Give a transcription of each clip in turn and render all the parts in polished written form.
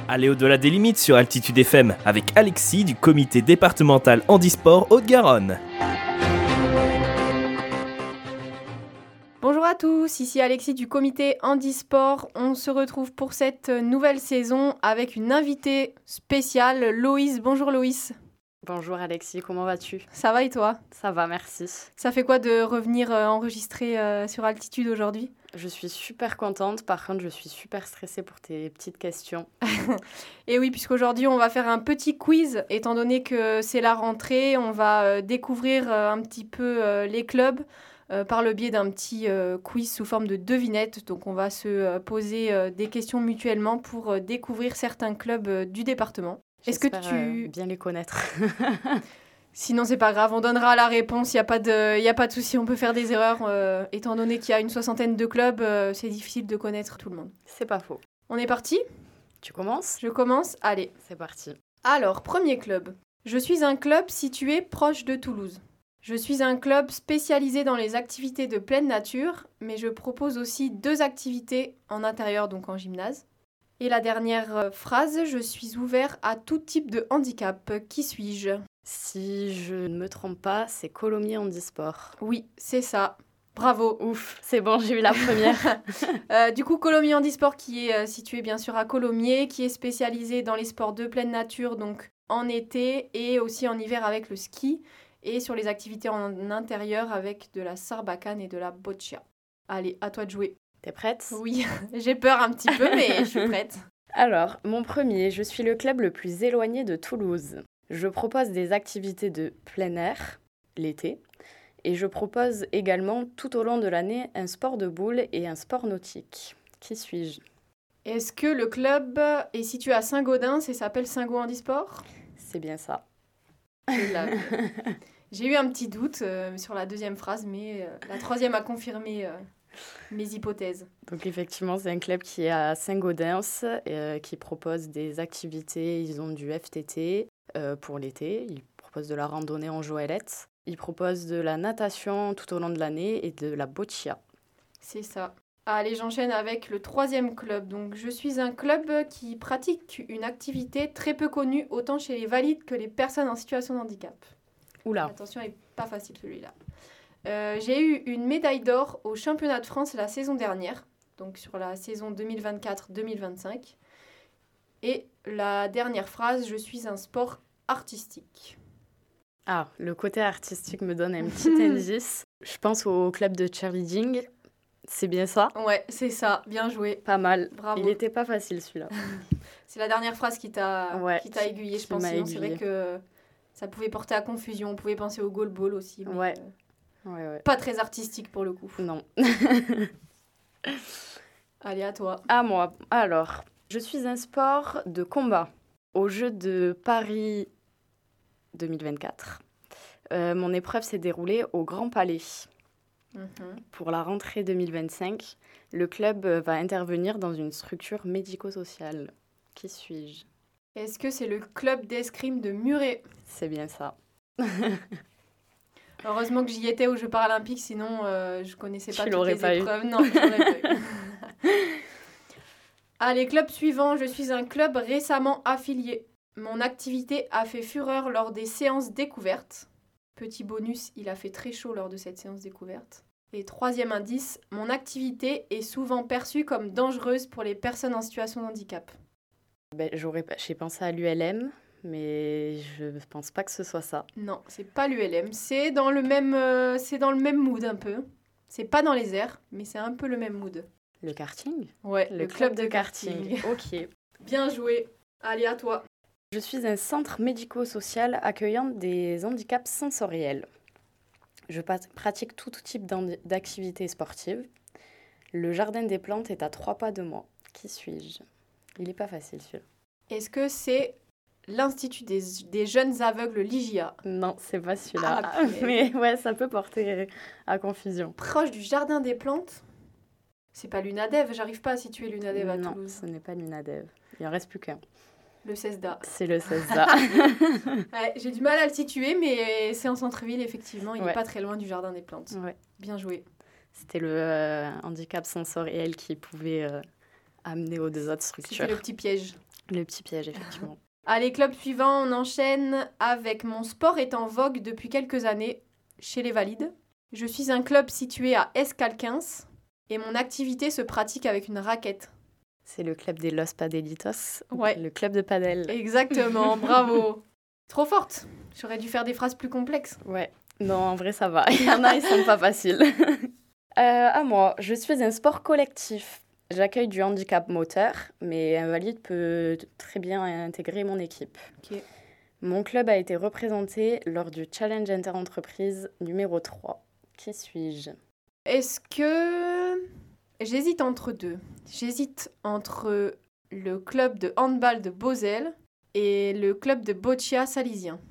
Allez au-delà des limites sur Altitude FM avec Alexis du comité départemental handisport Haute-Garonne. Bonjour à tous, ici Alexis du comité handisport. On se retrouve pour cette nouvelle saison avec une invitée spéciale, Loïs. Bonjour Loïs. Bonjour Alexis, comment vas-tu ? Ça va et toi ? Ça va, merci. Ça fait quoi de revenir enregistrer sur Altitude aujourd'hui ? Je suis super contente, par contre je suis super stressée pour tes petites questions. Et oui, puisqu'aujourd'hui on va faire un petit quiz, étant donné que c'est la rentrée, on va découvrir un petit peu les clubs par le biais d'un petit quiz sous forme de devinette. Donc on va se poser des questions mutuellement pour découvrir certains clubs du département. J'espère bien les connaître. Sinon, c'est pas grave, on donnera la réponse, il n'y a pas de souci, on peut faire des erreurs. Étant donné qu'il y a une 60aine de clubs, c'est difficile de connaître tout le monde. C'est pas faux. On est parti ? Tu commences ? Je commence ? Allez. C'est parti. Alors, premier club. Je suis un club situé proche de Toulouse. Je suis un club spécialisé dans les activités de pleine nature, mais je propose aussi 2 activités en intérieur, donc en gymnase. Et la dernière phrase, je suis ouvert à tout type de handicap. Qui suis-je ? Si je ne me trompe pas, c'est Colomiers Handisport. Oui, c'est ça. Bravo. Ouf, c'est bon, j'ai eu la première. Du coup, Colomiers Handisport qui est situé bien sûr à Colomiers, qui est spécialisé dans les sports de pleine nature, donc en été et aussi en hiver avec le ski, et sur les activités en intérieur avec de la sarbacane et de la boccia. Allez, à toi de jouer. T'es prête ? Oui, j'ai peur un petit peu, mais je suis prête. Alors, mon premier, je suis le club le plus éloigné de Toulouse. Je propose des activités de plein air, l'été, et je propose également tout au long de l'année un sport de boule et un sport nautique. Qui suis-je ? Est-ce que le club est situé à Saint-Gaudens et s'appelle Saint-Gaud Handisport ? C'est bien ça. J'ai eu un petit doute sur la deuxième phrase, mais la troisième a confirmé mes hypothèses. Donc effectivement, c'est un club qui est à Saint-Gaudens, qui propose des activités. Ils ont du FTT pour l'été, ils proposent de la randonnée en joëlette, ils proposent de la natation tout au long de l'année et de la boccia. C'est ça. Allez, j'enchaîne avec le troisième club. Donc, je suis un club qui pratique une activité très peu connue, autant chez les valides que les personnes en situation de handicap. Oula. Attention, il n'est pas facile celui-là. J'ai eu une médaille d'or au championnat de France la saison dernière, donc sur la saison 2024-2025. Et la dernière phrase, je suis un sport artistique. Ah, le côté artistique me donne un petit indice. Je pense au club de cheerleading. C'est bien ça ? Ouais, c'est ça. Bien joué. Pas mal. Bravo. Il n'était pas facile celui-là. C'est la dernière phrase qui t'a aiguillé, je pense. Sinon, c'est vrai que ça pouvait porter à confusion. On pouvait penser au goalball aussi. Mais ouais. Pas très artistique pour le coup. Non. Allez, à toi. À moi. Alors, je suis un sport de combat. Aux Jeux de Paris 2024, mon épreuve s'est déroulée au Grand Palais. Pour la rentrée 2025, le club va intervenir dans une structure médico-sociale. Qui suis-je ? Est-ce que c'est le club d'escrime de Muret ? C'est bien ça. Heureusement que j'y étais aux Jeux paralympiques, sinon je connaissais pas toutes les épreuves. Eu. Non, je l'aurais pas eu. Allez, club suivant. Je suis un club récemment affilié. Mon activité a fait fureur lors des séances découvertes. Petit bonus, il a fait très chaud lors de cette séance découverte. Et troisième indice, mon activité est souvent perçue comme dangereuse pour les personnes en situation de handicap. J'ai pensé à l'ULM, mais je ne pense pas que ce soit ça. Non, c'est pas l'ULM. C'est dans le même mood un peu. C'est pas dans les airs, mais c'est un peu le même mood. Le karting ? Ouais, le club de karting. Ok. Bien joué. Allez, à toi. Je suis un centre médico-social accueillant des handicaps sensoriels. Je pratique tout type d'activités sportives. Le jardin des plantes est à 3 pas de moi. Qui suis-je ? Il n'est pas facile celui-là. Est-ce que c'est l'Institut des jeunes aveugles, l'IJA ? Non, c'est pas celui-là. Ah, mais ouais, ça peut porter à confusion. Proche du jardin des plantes ? C'est pas l'UNADEV, j'arrive pas à situer l'UNADEV à Toulouse. Non, ce n'est pas l'UNADEV. Il en reste plus qu'un. Le CESDA. C'est le CESDA. Ouais, j'ai du mal à le situer, mais c'est en centre-ville, effectivement. Il n'est pas très loin du jardin des plantes. Ouais. Bien joué. C'était le handicap sensoriel qui pouvait amener aux 2 autres structures. C'était le petit piège. Le petit piège, effectivement. Allez, club suivant, on enchaîne avec mon sport est en vogue depuis quelques années chez les valides. Je suis un club situé à Escalquens et mon activité se pratique avec une raquette. C'est le club des Los Padelitos. Ouais. Le club de padel. Exactement, bravo. Trop forte. J'aurais dû faire des phrases plus complexes. Ouais. Non, en vrai, ça va. Il y en a, ils sont pas faciles. À moi, je suis un sport collectif. J'accueille du handicap moteur, mais un valide peut très bien intégrer mon équipe. Ok. Mon club a été représenté lors du Challenge Inter-Entreprise numéro 3. Qui suis-je ? Est-ce que... J'hésite entre deux. J'hésite entre le club de handball de Beauzelle et le club de boccia salisien.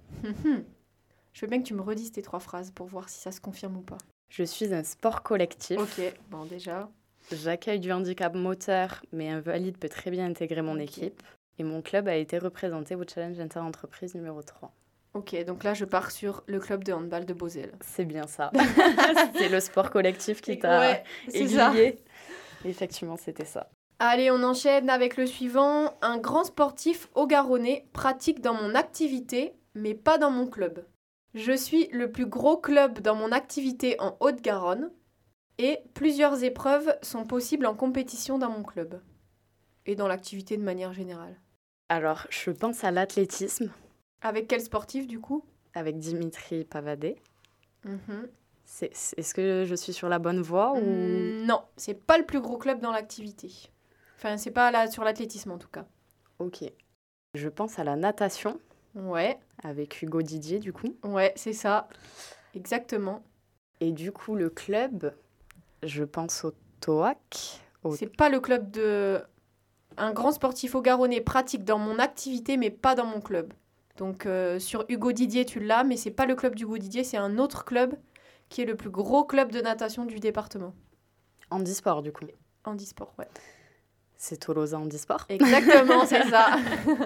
Je veux bien que tu me redises tes 3 phrases pour voir si ça se confirme ou pas. Je suis un sport collectif. Ok, bon déjà. J'accueille du handicap moteur, mais un valide peut très bien intégrer mon équipe. Et mon club a été représenté au Challenge Inter-Entreprise numéro 3. Ok, donc là je pars sur le club de handball de Beauzelle. C'est bien ça. C'est le sport collectif qui t'a Ouais, c'est ça. aiguillé. Effectivement, c'était ça. Allez, on enchaîne avec le suivant. Un grand sportif haut-garonnais pratique dans mon activité, mais pas dans mon club. Je suis le plus gros club dans mon activité en Haute-Garonne et plusieurs épreuves sont possibles en compétition dans mon club et dans l'activité de manière générale. Alors, je pense à l'athlétisme Avec quel sportif du coup ? avec Dimitri Pavadé. Mhm. Est-ce que je suis sur la bonne voie ou... Non, c'est pas le plus gros club dans l'activité. Enfin, c'est pas là sur l'athlétisme en tout cas. Ok. Je pense à la natation Ouais, avec Hugo Didier, du coup. ouais, c'est ça. Exactement. Et du coup, le club, je pense au TOAC. C'est pas le club de... Un grand sportif haut-garonnais pratique dans mon activité, mais pas dans mon club. Donc, sur Hugo Didier, tu l'as, mais c'est pas le club d'Hugo Didier, c'est un autre club qui est le plus gros club de natation du département. Handisport, du coup. Handisport, ouais. C'est Tolosa Handisport. Exactement, c'est ça.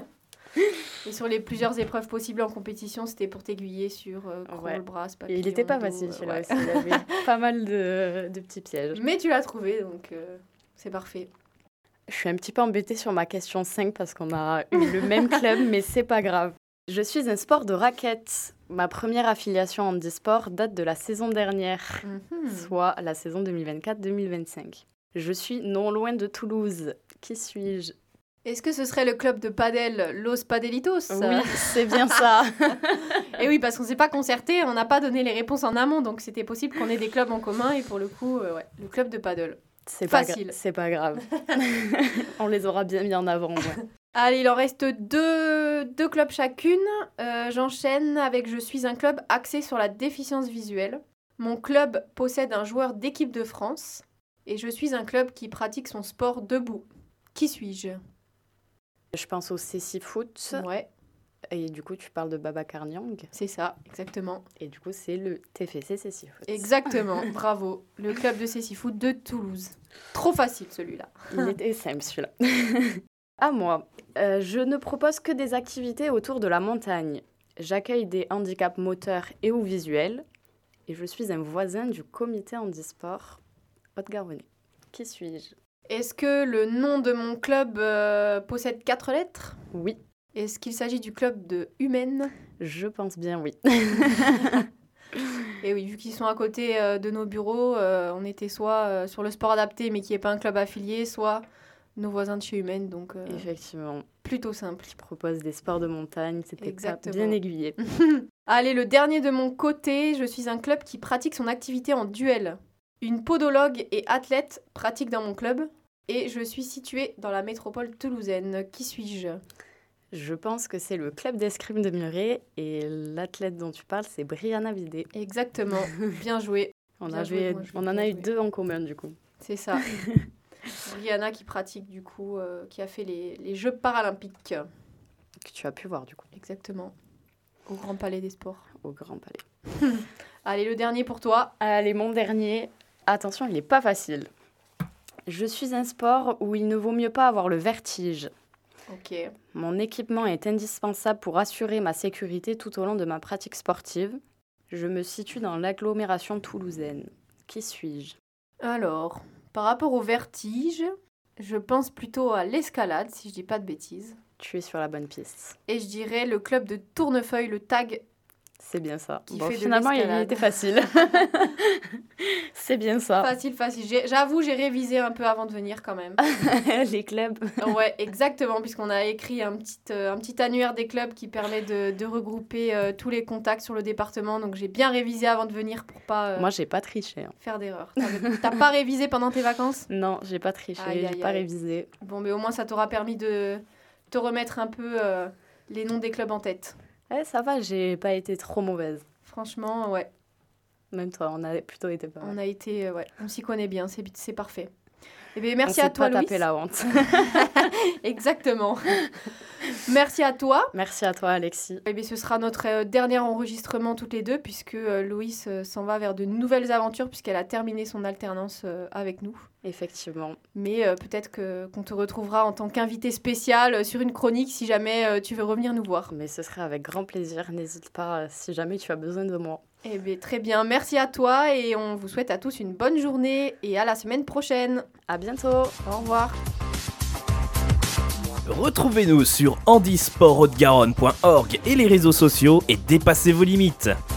Et sur les plusieurs épreuves possibles en compétition, c'était pour t'aiguiller sur crawl, Ouais. brasse, Et papillon, il n'était pas dos, facile, celui-là ouais. aussi. Il y avait pas mal de petits pièges. Mais tu l'as trouvé, donc c'est parfait. Je suis un petit peu embêtée sur ma question 5 parce qu'on a eu le même club, mais c'est pas grave. Je suis un sport de raquette. Ma première affiliation en handisport date de la saison dernière, soit la saison 2024-2025. Je suis non loin de Toulouse. Qui suis-je ? Est-ce que ce serait le club de padel Los Padelitos ? Oui, c'est bien ça. Et oui, parce qu'on s'est pas concerté, on n'a pas donné les réponses en amont, donc c'était possible qu'on ait des clubs en commun, et pour le coup, ouais, le club de paddle. C'est Facile. c'est pas grave. On les aura bien mis en avant. Ouais. Allez, il en reste deux clubs chacune. J'enchaîne avec je suis un club axé sur la déficience visuelle. Mon club possède un joueur d'équipe de France, et je suis un club qui pratique son sport debout. Qui suis-je ? Je pense au CC Foot. Ouais, Et du coup, tu parles de Babacar Niang. c'est ça, exactement. Et du coup, c'est le TFC CC Foot. Exactement, bravo. Le club de CC Foot de Toulouse. Trop facile celui-là. Il était simple celui-là. À moi. Je ne propose que des activités autour de la montagne. J'accueille des handicaps moteurs et ou visuels. Et je suis un voisin du comité handisport Haute-Garonnais. Qui suis-je ? Est-ce que le nom de mon club possède 4 lettres ? Oui, Est-ce qu'il s'agit du club de Humaine ? je pense bien oui. Et oui, vu qu'ils sont à côté de nos bureaux, on était soit sur le sport adapté, mais qui n'est pas un club affilié, soit nos voisins de chez Humaine, donc Effectivement, plutôt simple. je propose des sports de montagne, c'était pas Exactement. bien aiguillé. Allez, le dernier de mon côté, je suis un club qui pratique son activité en duel. Une podologue et athlète pratique dans mon club, et je suis située dans la métropole toulousaine. Qui suis-je ? Je pense que c'est le club d'escrime de Muret et l'athlète dont tu parles, c'est Brianna Vidé. Exactement, bien joué. On Bien joué, moi, je en veux a bien eu jouer. 2 en commun du coup. C'est ça. Brianna qui pratique du coup, qui a fait les Jeux paralympiques. Que tu as pu voir du coup, Exactement. Au Grand Palais des Sports. au Grand Palais. Allez, le dernier pour toi. Allez, mon dernier. Attention, il n'est pas facile. Je suis un sport où il ne vaut mieux pas avoir le vertige. Ok. Mon équipement est indispensable pour assurer ma sécurité tout au long de ma pratique sportive. Je me situe dans l'agglomération toulousaine. Qui suis-je ? Alors, par rapport au vertige, Je pense plutôt à l'escalade, si je dis pas de bêtises. Tu es sur la bonne piste. Et je dirais le club de Tournefeuille, le TAG. C'est bien ça. Qui fait de finalement, il l'escalade. était facile. C'est bien ça. Facile. J'avoue, j'ai révisé un peu avant de venir quand même. Les clubs. Ouais, exactement, puisqu'on a écrit un petit annuaire des clubs qui permet de regrouper tous les contacts sur le département. Donc j'ai bien révisé avant de venir pour pas Moi, j'ai pas triché. faire d'erreurs. T'as pas révisé pendant tes vacances ? Non, j'ai pas triché, j'ai pas révisé. Bon, mais au moins ça t'aura permis de te remettre un peu les noms des clubs en tête. Ça va, j'ai pas été trop mauvaise. Franchement, ouais. Même toi, on a plutôt été pas mal. On a été, on s'y connaît bien, c'est parfait. Eh bien, merci à toi, Louise. On s'est pas tapé la honte. Exactement. Merci à toi. Merci à toi, Alexis. Eh bien, ce sera notre dernier enregistrement toutes les deux, puisque Loïs s'en va vers de nouvelles aventures, puisqu'elle a terminé son alternance avec nous. Effectivement. Mais peut-être qu'on te retrouvera en tant qu'invité spécial sur une chronique, si jamais tu veux revenir nous voir. Mais ce serait avec grand plaisir. N'hésite pas si jamais tu as besoin de moi. Eh bien, très bien. Merci à toi et on vous souhaite à tous une bonne journée et à la semaine prochaine. À bientôt. Au revoir. Retrouvez-nous sur handisporthaute-garonne.org et les réseaux sociaux et dépassez vos limites.